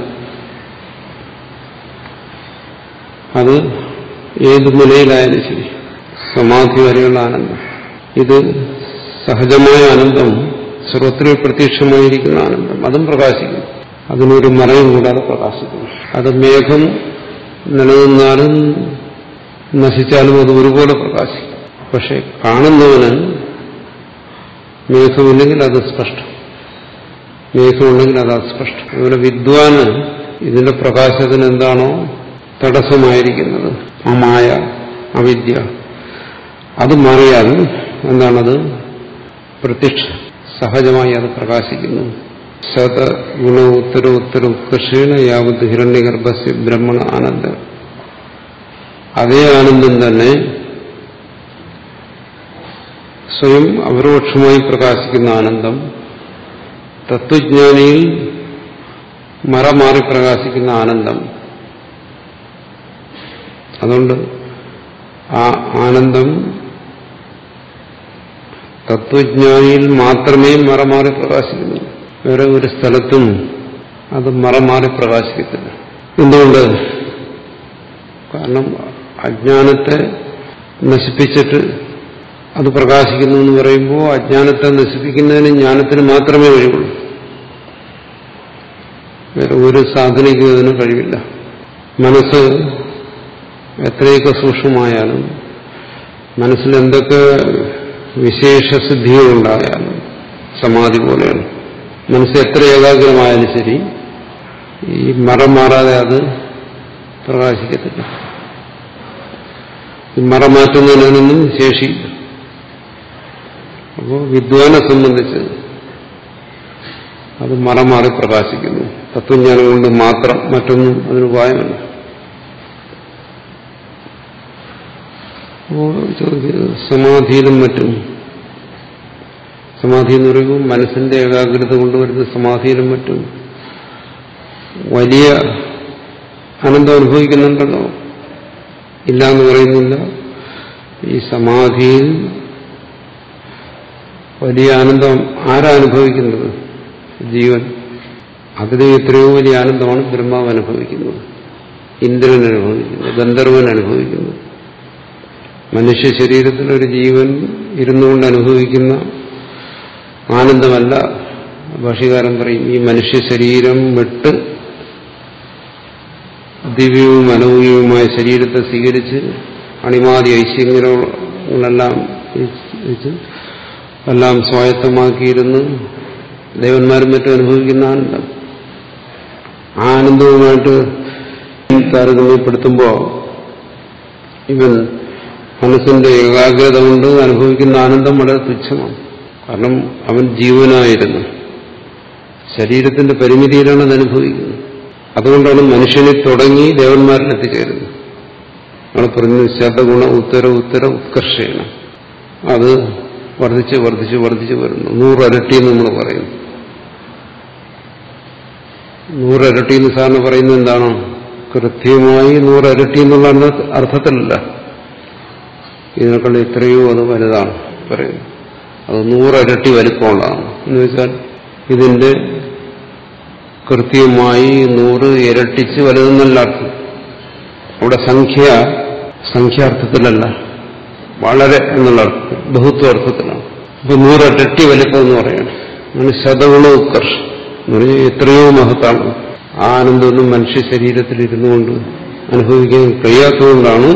അത് ഏത് നിലയിലായാലും ശരി, സമാധി വരെയുള്ള ആനന്ദം. ഇത് സഹജമായ ആനന്ദം, സർവത്ര പ്രത്യക്ഷമായിരിക്കുന്ന ആനന്ദം, അതും പ്രകാശിക്കും. അതിനൊരു മറയും കൂടാതെ പ്രകാശിക്കും. അത് മേഘം നിലനിന്നാലും നശിച്ചാലും അത് ഒരുപോലെ പ്രകാശിക്കും. പക്ഷെ കാണുന്നവന് മേഘമില്ലെങ്കിൽ അത് സ്പഷ്ടം, മേഘമുണ്ടെങ്കിൽ അത് അസ്പഷ്ടം. അതുപോലെ വിദ്വാന് ഇതിന്റെ പ്രകാശത്തിന് എന്താണോ തടസ്സമായിരിക്കുന്നത്, ആ മായ, അവിദ്യ, അത് മാറിയാൽ എന്താണത് പ്രത്യക്ഷ സഹജമായി അത് പ്രകാശിക്കുന്നു. ശത ഗുണ ഉത്തര ഉത്തര ഉത്കർഷേണ യാവത് ഹിരണ്യഗർഭസ്യ ബ്രഹ്മണ ആനന്ദം. അതേ ആനന്ദം തന്നെ സ്വയം അപരോക്ഷമായി പ്രകാശിക്കുന്ന ആനന്ദം തത്വജ്ഞാനിയിൽ മറമാറി പ്രകാശിക്കുന്ന ആനന്ദം. അതുകൊണ്ട് ആ ആനന്ദം തത്വജ്ഞാനിയിൽ മാത്രമേ മറമാറി പ്രകാശിക്കുന്നു. വേറെ ഒരു സ്ഥലത്തും അത് മറമാറി പ്രകാശിക്കത്തില്ല. എന്തുകൊണ്ട്? കാരണം അജ്ഞാനത്തെ നശിപ്പിച്ചിട്ട് അത് പ്രകാശിക്കുന്നു എന്ന് പറയുമ്പോൾ അജ്ഞാനത്തെ നശിപ്പിക്കുന്നതിന് ജ്ഞാനത്തിന് മാത്രമേ കഴിവുള്ളൂ. വേറെ ഒരു സാധനയ്ക്കും അതിന് കഴിവില്ല. മനസ്സ് എത്രയൊക്കെ സൂക്ഷ്മമായാലും, മനസ്സിൽ എന്തൊക്കെ വിശേഷസിദ്ധികളുണ്ടായാലും, സമാധി പോലെയാണ്, മനസ്സ് എത്ര ഏകാഗ്രമായാലും ശരി, ഈ മറം മാറാതെ അത് പ്രകാശിക്കത്തില്ല. ഈ മറം മാറ്റുന്നതിനൊന്നും ശേഷിയില്ല. അപ്പോൾ വിദ്വാനെ സംബന്ധിച്ച് അത് മറമാറി പ്രകാശിക്കുന്നു. തത്വജ്ഞാനം കൊണ്ട് മാത്രം, മറ്റൊന്നും അതിന് ഉപായമല്ല. അപ്പോൾ സമാധിയിലും മറ്റും, സമാധി എന്ന് പറയുമ്പോൾ മനസ്സിന്റെ ഏകാഗ്രത കൊണ്ടുവരുന്ന സമാധിയിലും മറ്റും വലിയ ആനന്ദം അനുഭവിക്കുന്നുണ്ടല്ലോ, ഇല്ല എന്ന് പറയുന്നില്ല. ഈ സമാധിയിൽ വലിയ ആനന്ദം ആരാ അനുഭവിക്കുന്നത്? ജീവൻ. അതിന് എത്രയോ വലിയ ആനന്ദമാണ് ബ്രഹ്മാവ് അനുഭവിക്കുന്നത്, ഇന്ദ്രൻ അനുഭവിക്കുന്നത്, ഗന്ധർവൻ അനുഭവിക്കുന്നത്. മനുഷ്യ ശരീരത്തിൽ ഒരു ജീവൻ ഇരുന്നുകൊണ്ട് അനുഭവിക്കുന്ന ആനന്ദമല്ല. ഭാഷ്യകാരൻ പറയും, ഈ മനുഷ്യ ശരീരം വിട്ട് ദിവ്യവും അലൗകികവുമായ ശരീരത്തെ സ്വീകരിച്ച് അണിമാതി ഐശ്വര്യങ്ങളെല്ലാം എല്ലാം സ്വായത്തമാക്കിയിരുന്ന് ദേവന്മാരും മറ്റും അനുഭവിക്കുന്ന ആനന്ദം. ആ ആനന്ദവുമായിട്ട് താരതമ്യപ്പെടുത്തുമ്പോൾ ഇവൻ മനസ്സിന്റെ ഏകാഗ്രത കൊണ്ട് അനുഭവിക്കുന്ന ആനന്ദം വളരെ തുച്ഛമാണ്. കാരണം അവൻ ജീവനായിരുന്നു, ശരീരത്തിന്റെ പരിമിതിയിലാണ് അത് അനുഭവിക്കുന്നത്. അതുകൊണ്ടാണ് മനുഷ്യനെ തുടങ്ങി ദേവന്മാരിൽ എത്തിച്ചേരുന്നത്. നമ്മൾ പറയുന്നത് ശതഗുണ ഉത്തര ഉത്തര ഉത്കർഷേണ. അത് വർദ്ധിച്ച് വർദ്ധിച്ച് വർദ്ധിച്ച് വരുന്നു. നൂറരട്ടി എന്ന് നമ്മൾ പറയുന്നു. നൂറരട്ടി എന്ന് സാറിന് പറയുന്നത് എന്താണോ? കൃത്യമായി നൂറരട്ടി എന്നുള്ള അർത്ഥത്തിലല്ല, ഇതിനേക്കാൾ എത്രയോ അത് വലുതാണ് പറയുന്നത്. അത് നൂറരട്ടി വലിപ്പമുള്ളതാണ് എന്ന് വെച്ചാൽ ഇതിന്റെ കൃത്യമായി നൂറ് ഇരട്ടിച്ച് വലുതെന്നല്ല അർത്ഥം. അവിടെ സംഖ്യ സംഖ്യാർത്ഥത്തിലല്ല, വളരെ എന്നുള്ള അർത്ഥത്തിൽ, ബഹുത്വ അർത്ഥത്തിലാണ്. ഇപ്പൊ നൂറരട്ടി വലിപ്പം എന്ന് പറയണം. അങ്ങനെ ശതഗുണ ഉത്കർഷം എന്ന് പറഞ്ഞാൽ എത്രയോ മഹത്താണ്. ആ ആനന്ദമൊന്നും മനുഷ്യ ശരീരത്തിൽ ഇരുന്നുകൊണ്ട് അനുഭവിക്കാൻ കഴിയാത്തതുകൊണ്ടാണ്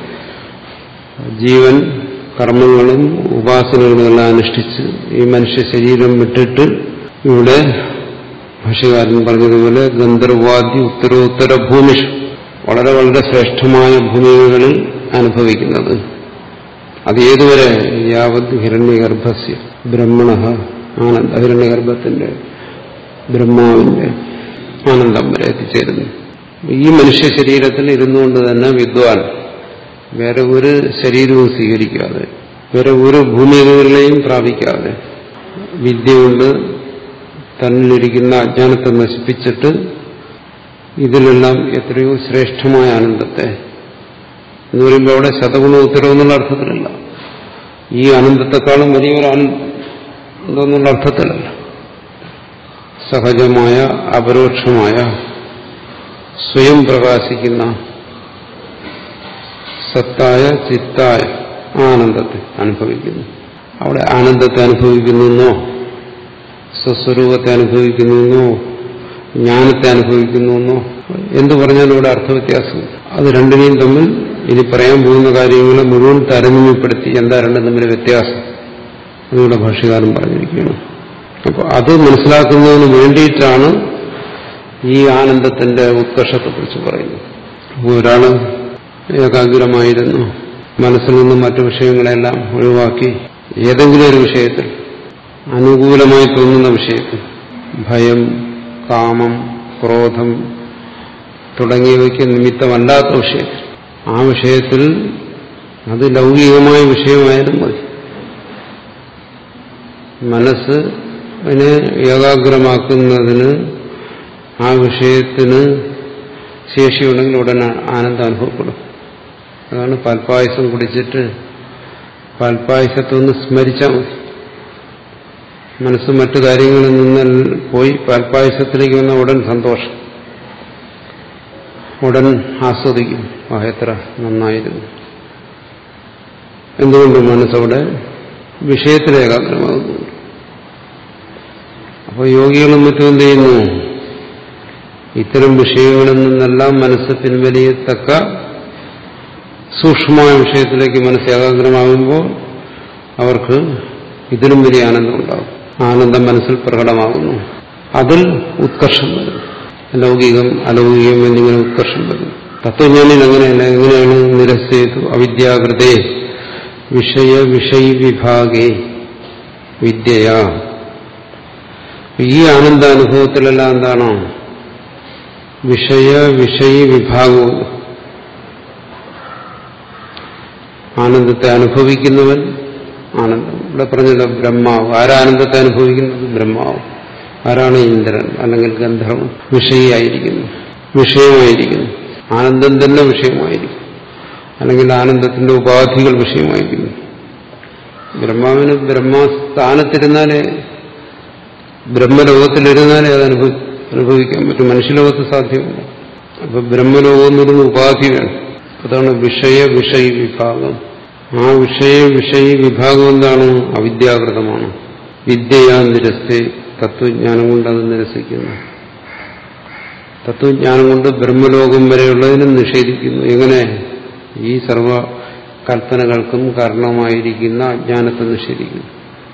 ജീവൻ കർമ്മങ്ങളും ഉപാസനകളും എല്ലാം അനുഷ്ഠിച്ച് ഈ മനുഷ്യ ശരീരം വിട്ടിട്ട് ഇവിടെ ഭാഷ്യകാരൻ പറഞ്ഞതുപോലെ ഗന്ധർവാദി ഉത്തരോത്തര ഭൂമിഷ്, വളരെ വളരെ ശ്രേഷ്ഠമായ ഭൂമികളിൽ അനുഭവിക്കുന്നത്. അത് ഏതുവരെ? യാവത് ഹിരണ്യഗർഭസ്യ ബ്രഹ്മണ ആനന്ദ, ഹിരണ്യഗർഭത്തിന്റെ ബ്രഹ്മാവിന്റെ ആനന്ദം വരെ എത്തിച്ചേരുന്നു. ഈ മനുഷ്യ ശരീരത്തിൽ ഇരുന്നുകൊണ്ട് തന്നെ വിദ്വാൻ വേറെ ഒരു ശരീരവും സ്വീകരിക്കാതെ, വേറെ ഒരു ഭൂമികളിലെയും പ്രാപിക്കാതെ, വിദ്യ കൊണ്ട് തന്നിലിരിക്കുന്ന അജ്ഞാനത്തെ നശിപ്പിച്ചിട്ട് ഇതിലെല്ലാം എത്രയോ ശ്രേഷ്ഠമായ ആനന്ദത്തെ എന്ന് പറയുമ്പോൾ അവിടെ ശതഗുണ ഉത്തരവ് എന്നുള്ള അർത്ഥത്തിലല്ല, ഈ ആനന്ദത്തെക്കാളും വലിയൊരു ആനന്ദം എന്നുള്ള അർത്ഥത്തിലല്ല, സഹജമായ അപരോക്ഷമായ സ്വയം പ്രകാശിക്കുന്ന സത്തായ ചിത്തായ ആനന്ദത്തെ അനുഭവിക്കുന്നു. അവിടെ ആനന്ദത്തെ അനുഭവിക്കുന്നെന്നോ സ്വസ്വരൂപത്തെ അനുഭവിക്കുന്നെന്നോ ജ്ഞാനത്തെ അനുഭവിക്കുന്നെന്നോ എന്തു പറഞ്ഞാലും ഇവിടെ അർത്ഥവ്യത്യാസം. അത് രണ്ടിനെയും തമ്മിൽ ഇനി പറയാൻ പോകുന്ന കാര്യങ്ങളെ മുഴുവൻ താരതമ്യപ്പെടുത്തി എന്താ രണ്ടും തമ്മിൽ വ്യത്യാസം അതിവിടെ ഭാഷ്യകാരൻ പറഞ്ഞിരിക്കുകയാണ്. അപ്പോൾ അത് മനസ്സിലാക്കുന്നതിന് വേണ്ടിയിട്ടാണ് ഈ ആനന്ദത്തിന്റെ ഉത്കർഷത്തെക്കുറിച്ച് പറയുന്നത്. അപ്പോൾ ഒരാള് ഏകാഗ്രമായിരുന്നു, മനസ്സിൽ നിന്നും മറ്റു വിഷയങ്ങളെല്ലാം ഒഴിവാക്കി ഏതെങ്കിലും ഒരു വിഷയത്തിൽ, അനുകൂലമായി തോന്നുന്ന വിഷയത്തിൽ, ഭയം, കാമം, ക്രോധം തുടങ്ങിയവയ്ക്ക് നിമിത്തമല്ലാത്ത വിഷയത്തിൽ, ആ വിഷയത്തിൽ അത് ലൗകികമായ വിഷയമായാലും മതി, മനസ്സ് അതിനെ ഏകാഗ്രമാക്കുന്നതിന് ആ വിഷയത്തിന് ശേഷിയുണ്ടെങ്കിൽ ഉടനെ ആനന്ദം അനുഭവപ്പെടും. അതാണ് പാൽപ്പായസം കുടിച്ചിട്ട് പാൽപ്പായസത്തെ ഒന്ന് സ്മരിച്ചാൽ മതി, മനസ്സ് മറ്റു കാര്യങ്ങളിൽ നിന്ന് പോയി പാൽപ്പായസത്തിലേക്ക് വന്ന ഉടൻ സന്തോഷം, ഉടൻ ആസ്വദിക്കും, ആ എത്ര നന്നായിരുന്നു. എന്തുകൊണ്ട് മനസ്സവിടെ വിഷയത്തിൽ ഏകാഗ്രമാകുന്നു. അപ്പോൾ യോഗികളും മറ്റും എന്ത് ചെയ്യുന്നു, ഇത്തരം വിഷയങ്ങളിൽ നിന്നെല്ലാം മനസ്സ് പിൻവലിയത്തക്ക സൂക്ഷ്മമായ വിഷയത്തിലേക്ക് മനസ്സ് ഏകാഗ്രമാകുമ്പോൾ അവർക്ക് ഇതിലും വലിയ ആനന്ദം ഉണ്ടാകും. ആനന്ദം മനസ്സിൽ പ്രകടമാകുന്നു, അതിൽ ഉത്കർഷം വരും. ലൗകികം അലൗകികം എന്നിങ്ങനെ ഉത്കർഷം വരും. തത്വജ്ഞാനിൽ അങ്ങനെയല്ല. എങ്ങനെയാണ്? നിരസ്യേതു അവിദ്യാകൃതേ വിഷയ വിഷയ വിഭാഗേ വിദ്യയാ. ഈ ആനന്ദാനുഭവത്തിലെല്ലാം എന്താണോ വിഷയ വിഷയ വിഭാഗവും, ആനന്ദത്തെ അനുഭവിക്കുന്നവൻ ആനന്ദം. ഇവിടെ പറഞ്ഞല്ലോ ബ്രഹ്മാവ്. ആരാനന്ദത്തെ അനുഭവിക്കുന്നത്? ബ്രഹ്മാവ്. ആരാണ്? ഇന്ദ്രൻ അല്ലെങ്കിൽ ഗന്ധർവൻ. വിഷയിയായിരിക്കുന്നു, വിഷയമായിരിക്കുന്നു. ആനന്ദം തന്നെ വിഷയമായിരിക്കും, അല്ലെങ്കിൽ ആനന്ദത്തിന്റെ ഉപാധികൾ വിഷയമായിരിക്കുന്നു. ബ്രഹ്മാവിന് ബ്രഹ്മസ്ഥാനത്തിരുന്നാലേ, ബ്രഹ്മലോകത്തിലിരുന്നാലേ അത് അനുഭവി അനുഭവിക്കാൻ പറ്റും. മനുഷ്യലോകത്ത് സാധ്യമല്ല. അപ്പൊ ബ്രഹ്മലോകം എന്നൊരു ഉപാധി വേണം. അതാണ് വിഷയ വിഷയ വിഭാഗം. ആ വിഷയ വിഷയ വിഭാഗം എന്താണ്? അവിദ്യാകൃതമാണ്. വിദ്യയാ നിരസ്തേ, തത്വജ്ഞാനം കൊണ്ട് അത് നിരസിക്കുന്നു. തത്വജ്ഞാനം കൊണ്ട് ബ്രഹ്മലോകം വരെയുള്ളതിനും നിഷേധിക്കുന്നു. എങ്ങനെ? ഈ സർവ കൽപ്പനകൾക്കും കാരണമായിരിക്കുന്ന അജ്ഞാനത്തെ നിഷേധിക്കുന്നു.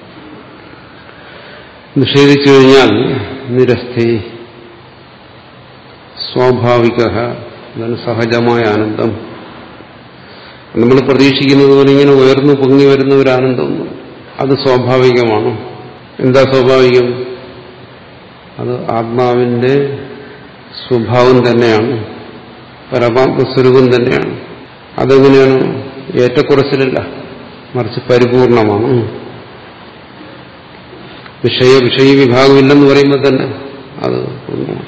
നിഷേധിച്ചു കഴിഞ്ഞാൽ നിരസ്തേ, സ്വാഭാവിക, അതാണ് സഹജമായ ആനന്ദം. നമ്മൾ പ്രതീക്ഷിക്കുന്നത് പോലെ ഇങ്ങനെ ഉയർന്നു പൊങ്ങി വരുന്ന ഒരു ആനന്ദമൊന്നും, അത് സ്വാഭാവികമാണ്. എന്താ സ്വാഭാവികം? അത് ആത്മാവിന്റെ സ്വഭാവം തന്നെയാണ്, പരമാത്മ സ്വരൂപം തന്നെയാണ്. അതെങ്ങനെയാണ്? ഏറ്റക്കുറച്ചിലല്ല, മറിച്ച് പരിപൂർണമാണ്. വിഷയ വിഷയ വിഭാഗമില്ലെന്ന് പറയുമ്പോൾ തന്നെ അത് പൂർണ്ണമാണ്.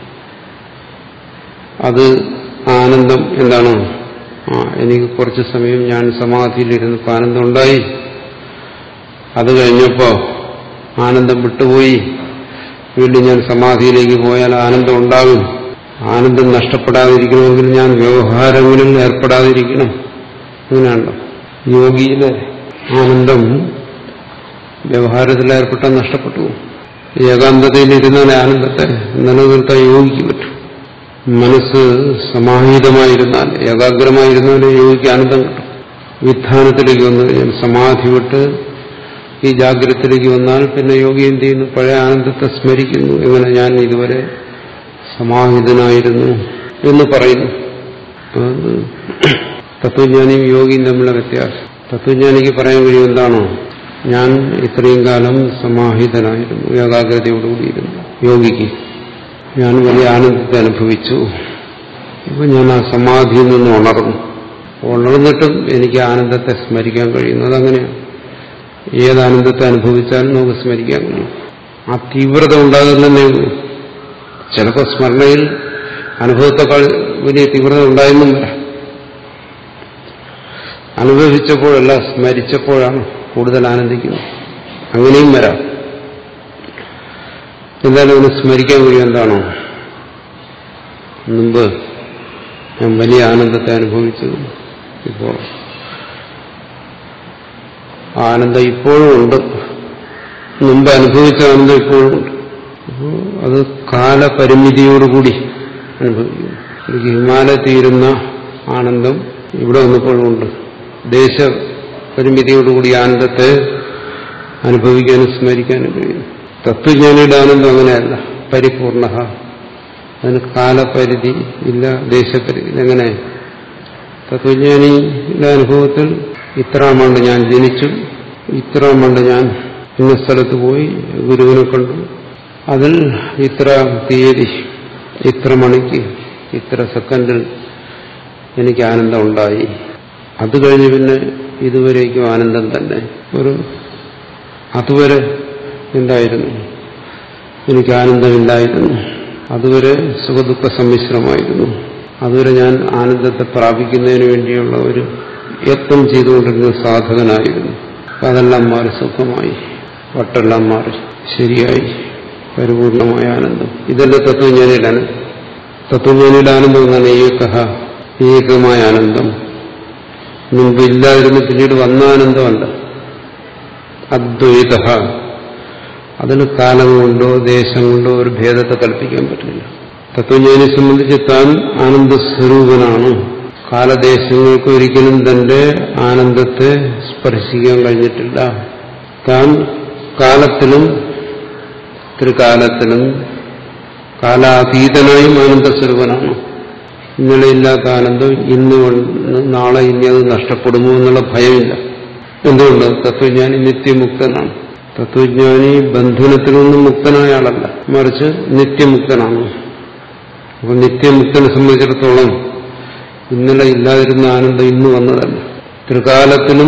അത് ആനന്ദം എന്താണ്? ആ എനിക്ക് കുറച്ചു സമയം ഞാൻ സമാധിയിലിരുന്നപ്പോൾ ആനന്ദം ഉണ്ടായി, അത് കഴിഞ്ഞപ്പോ ആനന്ദം വിട്ടുപോയി, വീണ്ടും ഞാൻ സമാധിയിലേക്ക് പോയാൽ ആനന്ദം ഉണ്ടാകും. ആനന്ദം നഷ്ടപ്പെടാതിരിക്കണമെങ്കിൽ ഞാൻ വ്യവഹാരങ്ങളിൽ ഏർപ്പെടാതിരിക്കണം. അങ്ങനെയാണല്ലോ യോഗിയിലെ ആനന്ദം വ്യവഹാരത്തിൽ ഏർപ്പെട്ടാൽ നഷ്ടപ്പെട്ടു. ഏകാന്തതയിലിരുന്നാൽ ആനന്ദത്തെ നിലനിർത്താൻ യോഗിക്ക് പറ്റും. മനസ്സ് സമാഹിതമായിരുന്നാൽ, ഏകാഗ്രമായിരുന്നാലേ യോഗിക്ക് ആനന്ദം കിട്ടും. വിധാനത്തിലേക്ക് വന്നു കഴിഞ്ഞാൽ, സമാധി വിട്ട് ഈ ജാഗ്രതത്തിലേക്ക് വന്നാൽ പിന്നെ യോഗി എന്ത് ചെയ്യുന്നു? പഴയ ആനന്ദത്തെ സ്മരിക്കുന്നു. എങ്ങനെ? ഞാൻ ഇതുവരെ സമാഹിതനായിരുന്നു എന്ന് പറയുന്നു. തത്വജ്ഞാനിയും യോഗിയും തമ്മിലുള്ള വ്യത്യാസം. തത്വജ്ഞാനിക്ക് പറയാൻ കഴിയും എന്താണോ? ഞാൻ ഇത്രയും കാലം സമാഹിതനായിരുന്നു, ഏകാഗ്രതയോടുകൂടിയിരുന്നു. യോഗിക്ക് ഞാൻ വലിയ ആനന്ദത്തെ അനുഭവിച്ചു, ഇപ്പൊ ഞാൻ ആ സമാധിയിൽ നിന്ന് ഉണർന്നു. ഉണർന്നിട്ടും എനിക്ക് ആനന്ദത്തെ സ്മരിക്കാൻ കഴിയുന്നു. അതങ്ങനെയാണ്. ഏതാനന്ദത്തെ അനുഭവിച്ചാലും നമുക്ക് സ്മരിക്കാൻ കഴിയും. ആ തീവ്രത ഉണ്ടാകുന്നതന്നെ ഉള്ളൂ. ചിലപ്പോൾ സ്മരണയിൽ അനുഭവത്തെക്കാൾ വലിയ തീവ്രത ഉണ്ടായെന്നും വരാം. അനുഭവിച്ചപ്പോഴല്ല, സ്മരിച്ചപ്പോഴാണ് കൂടുതൽ ആനന്ദിക്കുന്നത്. അങ്ങനെയും വരാം. എന്തായാലും അതിന് സ്മരിക്കാൻ കഴിയും. എന്താണോ മുമ്പ് ഞാൻ വലിയ ആനന്ദത്തെ അനുഭവിച്ചത്, ഇപ്പോൾ ആനന്ദം ഇപ്പോഴും ഉണ്ട്, മുമ്പ് അനുഭവിച്ച ആനന്ദം ഇപ്പോഴും ഉണ്ട്. അപ്പോൾ അത് കാലപരിമിതിയോടുകൂടി അനുഭവിക്കുന്നു. എനിക്ക് ഹിമാലയത്തിയിരുന്ന ആനന്ദം ഇവിടെ വന്നപ്പോഴും ഉണ്ട്. ദേശപരിമിതിയോടുകൂടി ആനന്ദത്തെ അനുഭവിക്കാനും സ്മരിക്കാനും കഴിയും. തത്വജ്ഞാനിയുടെ ആനന്ദം അങ്ങനെയല്ല, പരിപൂർണ. അതിന് കാലപരിധി ഇല്ല, ദേശപരിധി. എങ്ങനെ? തത്വജ്ഞാനിയുടെ അനുഭവത്തിൽ ഇത്രാം ആണ്ട് ഞാൻ ജനിച്ചു, ഇത്രാം ആണ്ട് ഞാൻ ഇന്ന സ്ഥലത്ത് പോയി ഗുരുവിനെ കണ്ടു, അതിൽ ഇത്ര തീയതി, ഇത്ര മണിക്ക്, ഇത്ര സെക്കൻഡിൽ എനിക്ക് ആനന്ദം ഉണ്ടായി. അത് കഴിഞ്ഞ് പിന്നെ ഇതുവരേക്കും ആനന്ദം തന്നെ. ഒരു അതുവരെ എന്തായിരുന്നു? എനിക്ക് ആനന്ദമില്ലായിരുന്നു. അതുവരെ സുഖദുഃഖ സമ്മിശ്രമായിരുന്നു. അതുവരെ ഞാൻ ആനന്ദത്തെ പ്രാപിക്കുന്നതിന് വേണ്ടിയുള്ള ഒരു യത്നം ചെയ്തുകൊണ്ടിരുന്ന സാധകനായിരുന്നു. അതെല്ലാം മാറി സുഖമായി, വട്ടെല്ലാം മാറി ശരിയായി, പരിപൂർണമായ ആനന്ദം. ഇതല്ല തത്വജ്ഞാനിയുടെ ആനന്ദം. തത്വജ്ഞാനിയുടെ ആനന്ദം എന്നാണ് ഏകഹ, ഏകമായ ആനന്ദം. മുമ്പ് ഇല്ലാതിരുന്ന് പിന്നീട് വന്ന ആനന്ദമല്ല. അദ്വൈത, അതിന് കാലം കൊണ്ടോ ദേശം കൊണ്ടോ ഒരു ഭേദത്തെ കൽപ്പിക്കാൻ പറ്റില്ല. തത്വജ്ഞാനിയെ സംബന്ധിച്ച് താൻ ആനന്ദസ്വരൂപനാണ്. കാലദേശങ്ങൾക്ക് ഒരിക്കലും തന്റെ ആനന്ദത്തെ സ്പർശിക്കാൻ കഴിഞ്ഞിട്ടില്ല. താൻ കാലത്തിലും ത്രികാലത്തിലും കാലാതീതനായും ആനന്ദസ്വരൂപനാണ്. ഇന്നലെ ഇല്ലാത്ത ആനന്ദം ഇന്ന് നാളെ ഇനി അത് നഷ്ടപ്പെടുമോ എന്നുള്ള ഭയമില്ല. എന്തുകൊണ്ട്? തത്വജ്ഞാനി നിത്യമുക്തനാണ്. തത്വജ്ഞാനി ബന്ധനത്തിൽ നിന്നും മുക്തനായ ആളല്ല, മറിച്ച് നിത്യമുക്തനാണ്. അപ്പൊ നിത്യമുക്തനെ സംബന്ധിച്ചിടത്തോളം ഇന്നലെ ഇല്ലാതിരുന്ന ആനന്ദം ഇന്ന് വന്നതല്ല. ത്രികാലത്തിലും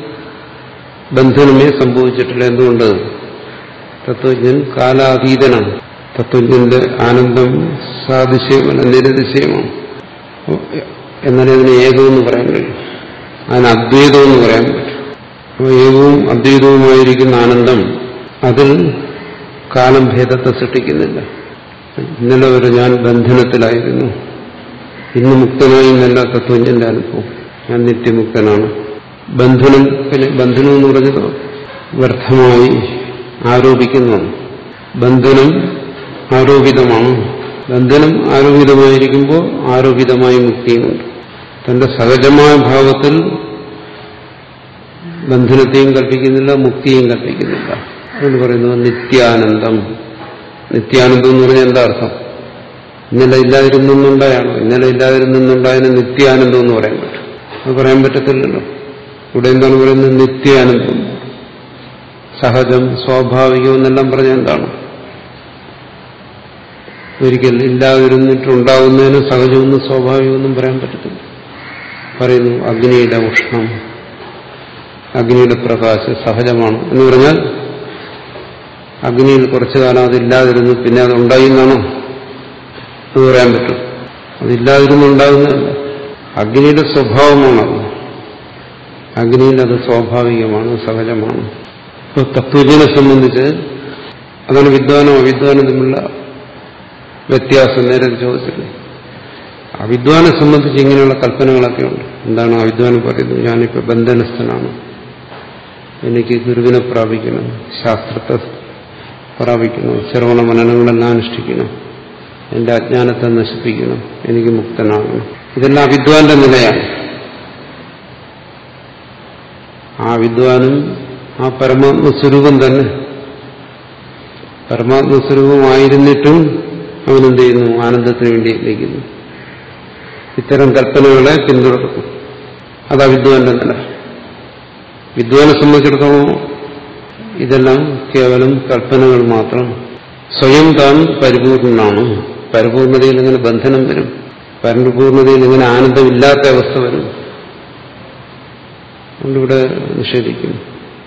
ബന്ധനമേ സംഭവിച്ചിട്ടില്ല. എന്തുകൊണ്ട്? തത്വജ്ഞൻ കാലാതീതനാണ്. തത്വജ്ഞന്റെ ആനന്ദം സാതിശയമല്ല, നിരതിശയമാണ്. എന്നാലേ അതിന് ഏകമെന്ന് പറയാൻ കഴിയും, അതിന് അദ്വൈതമെന്ന് പറയാൻ പറ്റും. അപ്പോൾ ഏകവും അദ്വൈതവുമായിരിക്കുന്ന ആനന്ദം അതിൽ കാലം ഭേദത്തെ സൃഷ്ടിക്കുന്നില്ല. ഇന്നലെ വരെ ഞാൻ ബന്ധനത്തിലായിരുന്നു, ഇന്ന് മുക്തനായി എന്നല്ല തത്വജ്ഞന്റെ അനുഭവം. ഞാൻ നിത്യമുക്തനാണ്. ബന്ധനം, പിന്നെ ബന്ധനം എന്ന് പറഞ്ഞത് വ്യർത്ഥമായി ആരോപിക്കുന്നതാണ്. ബന്ധനം ആരോപിതമാണ്. ബന്ധനം ആരോപിതമായിരിക്കുമ്പോൾ ആരോപിതമായി മുക്തിയുമുണ്ട്. തന്റെ സഹജമായ ഭാവത്തിൽ ബന്ധനത്തെയും കൽപ്പിക്കുന്നില്ല, മുക്തിയെയും കൽപ്പിക്കുന്നില്ല. അതുകൊണ്ട് പറയുന്നത് നിത്യാനന്ദം. നിത്യാനന്ദം എന്ന് പറഞ്ഞാൽ എന്താ അർത്ഥം? ഇന്നലെ ഇല്ലാതിരുന്നുണ്ടായാണോ? ഇന്നലെ ഇല്ലാതിരുന്നുണ്ടായതിന് നിത്യാനന്ദം എന്ന് പറയാൻ പറ്റും? അത് പറയാൻ പറ്റത്തില്ലല്ലോ. ഇവിടെ എന്താണ് പറയുന്നത്? നിത്യാനന്ദം, സഹജം, സ്വാഭാവികം എന്നെല്ലാം പറഞ്ഞാൽ എന്താണ്? ഒരിക്കൽ ഇല്ലാതിരുന്നിട്ടുണ്ടാകുന്നതിന് സഹജമൊന്നും സ്വാഭാവികമൊന്നും പറയാൻ പറ്റത്തില്ല. പറയുന്നു അഗ്നിയുടെ ഉഷ്ണം, അഗ്നിയുടെ പ്രകാശം സഹജമാണ് എന്ന് പറഞ്ഞാൽ അഗ്നിയിൽ കുറച്ചു കാലം അതില്ലാതിരുന്നു പിന്നെ അത് ഉണ്ടായി എന്നാണോ എന്ന് പറയാൻ പറ്റും? അതില്ലാതിരുന്നുണ്ടാകുന്നതല്ല, അഗ്നിയുടെ സ്വഭാവമാണത്. അഗ്നിയിൽ അത് സ്വാഭാവികമാണ്, സഹജമാണ്. ഇപ്പോൾ തത്വജ്ഞനെ സംബന്ധിച്ച് അതാണ് വിദ്വാനോ അവിദ്വാനോ തമ്മിലുള്ള വ്യത്യാസം. നേരെ ചോദിച്ചിട്ട് അവിദ്വാനെ സംബന്ധിച്ച് ഇങ്ങനെയുള്ള കൽപ്പനകളൊക്കെ ഉണ്ട്. എന്താണ് അവിദ്വാനം പറയുന്നത്? ഞാനിപ്പോൾ ബന്ധനസ്ഥനാണ്, എനിക്ക് ഗുരുവിനെ പ്രാപിക്കണം, ശാസ്ത്രത്തെ പ്രാപിക്കണം, ശ്രവണ മനനങ്ങളെല്ലാം അനുഷ്ഠിക്കണം, എന്റെ അജ്ഞാനത്തെ നശിപ്പിക്കണം, എനിക്ക് മുക്തനാകണം. ഇതെല്ലാം അവിദ്വാന്റെ നിലയാണ്. ആ വിദ്വാനും ആ പരമാത്മസ്വരൂപം തന്നെ, പരമാത്മസ്വരൂപമായിരുന്നിട്ടും അവനെന്ത് ചെയ്യുന്നു? ആനന്ദത്തിന് വേണ്ടി യത്നിക്കുന്നു. ഇത്തരം കൽപ്പനകളെ പിന്തുടർന്നു. അതാ വിദ്വാന്റെ നില. വിദ്വാനെ സംബന്ധിച്ചിടത്തോളം ഇതെല്ലാം കേവലം കൽപ്പനകൾ മാത്രം. സ്വയം താൻ പരിപൂർണനാണ്. പരിപൂർണതയിൽ ഇങ്ങനെ ബന്ധനം വരും, പരിപൂർണതയിൽ ഇങ്ങനെ ആനന്ദമില്ലാത്ത അവസ്ഥ വരും. അതുകൊണ്ടിവിടെ നിഷേധിക്കുന്നു.